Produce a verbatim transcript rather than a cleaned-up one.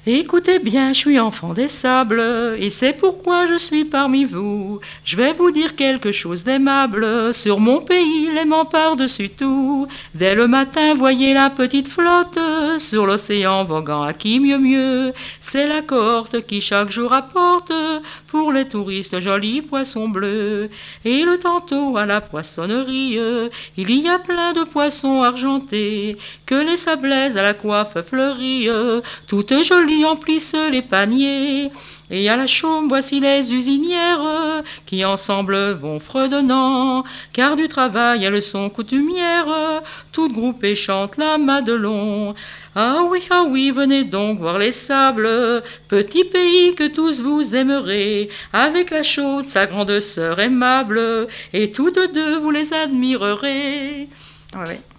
Écoutez bien, je suis enfant des sables, et c'est pourquoi je suis parmi vous. Je vais vous dire quelque chose d'aimable, sur mon pays, l'aimant par-dessus tout. Dès le matin, voyez la petite flotte, sur l'océan voguant à qui mieux mieux. C'est la cohorte qui chaque jour apporte, pour les touristes, jolis poissons bleus. Et le tantôt à la poissonnerie, il y a plein de poissons argentés, que les sablaises à la coiffe fleurie, toutes jolies emplissent les paniers. Et à la chaume, voici les usinières qui ensemble vont fredonnant, car du travail elles sont coutumières, toutes groupées chantent la Madelon. Ah oui, ah oui, venez donc voir les sables, petit pays que tous vous aimerez, avec la chaude, sa grande sœur aimable, et toutes deux vous les admirerez. Ouais.